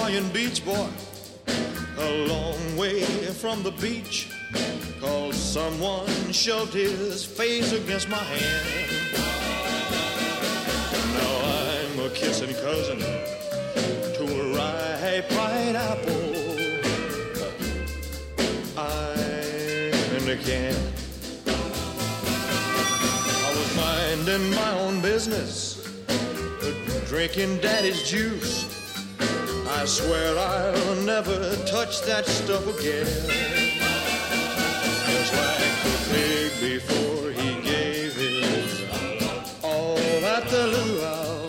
Italian beach boy, a long way from the beach, 'cause someone shoved his face against my hand. Now I'm a kissing cousin to a ripe pineapple. I'm in the can. I was minding my own business, drinking daddy's juice. I swear I'll never touch that stuff again. Just like the pig before he gave his all at the luau.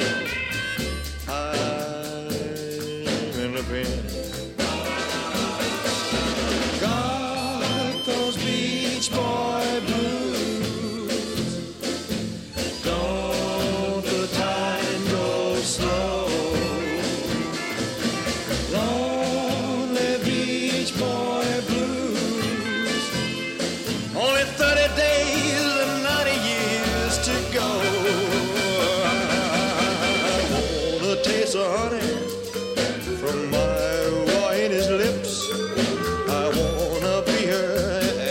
I'm in the pen. Got those Beach Boy blues. Don't the time go slow? Lonely Beach Boy blues. Only 30 days and 90 years to go. I want a taste of honey from my boy in his lips. I wanna be her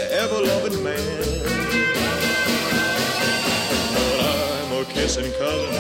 ever-loving man. But I'm a kissing cousin